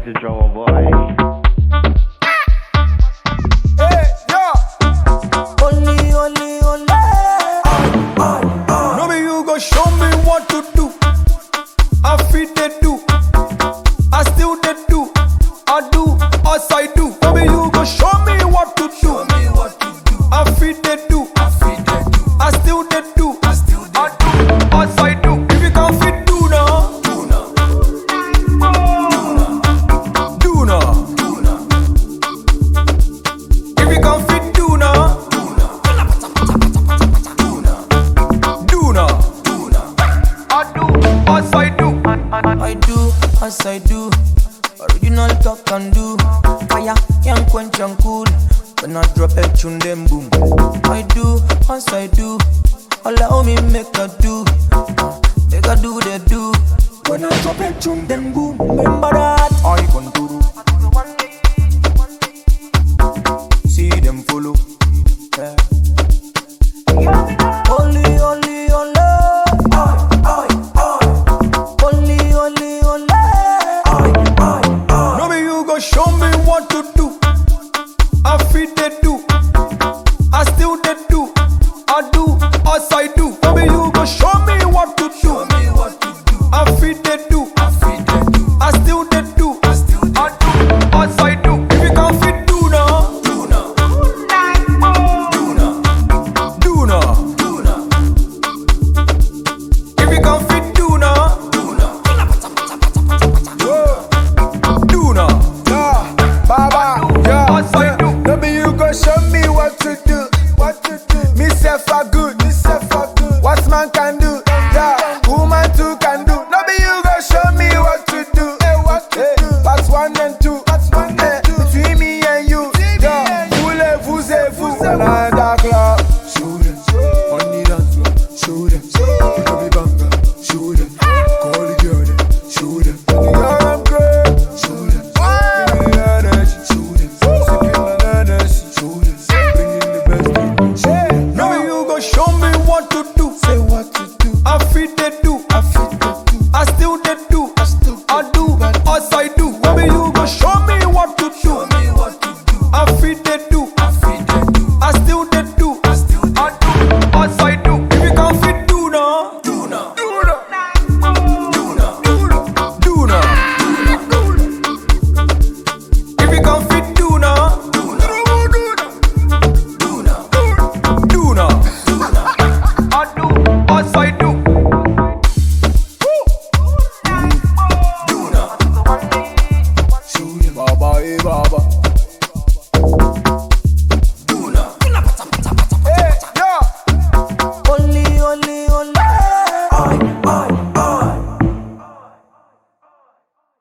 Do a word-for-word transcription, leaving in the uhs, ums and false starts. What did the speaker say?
to drama boy. Hey, yo. Only, only, only. No me you go show me what to do. I feel they do. I still they do. I do as I do. No me you go show me what to do. I feel they do. I still they do. I do as I do. If you can't fit do now, do now. Do now. If you can't fit do now, do now. I do as I do. I do as I do. Original talk and do. Fire, young quench and cool. When I drop a tune, them boom. I do as I do. Allow me make a do. Make a do they do. When I drop a tune, them boom. Remember that I control. See them follow. Yeah. Only, only, only. I, I, I. Only, only, only. I, I, I. No me you go show me what to do. I feel they do. I still they do. I do as I do. No me you go show me what to do. I feel they do. I still they do. I do as I do. If you can't fit do now, do now. Do now. If you can't fit do now, do now. Do now. Yeah, Baba, yeah, as I do. no be you go show me what to do, what to do. Me say for good, me say for good. What man can do, yeah, woman too can do. No be you go show me what to do, hey, what to hey, do. Parts one and two, parts one and two. Between me and you, yeah, voulez-vous et vous. Nanda club, show them, on the dance floor, show them. Baby banga, show them. Call the girl, them, show them. The girl I'm great, show them. Give me the energy, show them. Sipping on energy, show them. Bringing the best in me. No me you go show me what to do. Say what to do, I feel they do. I feel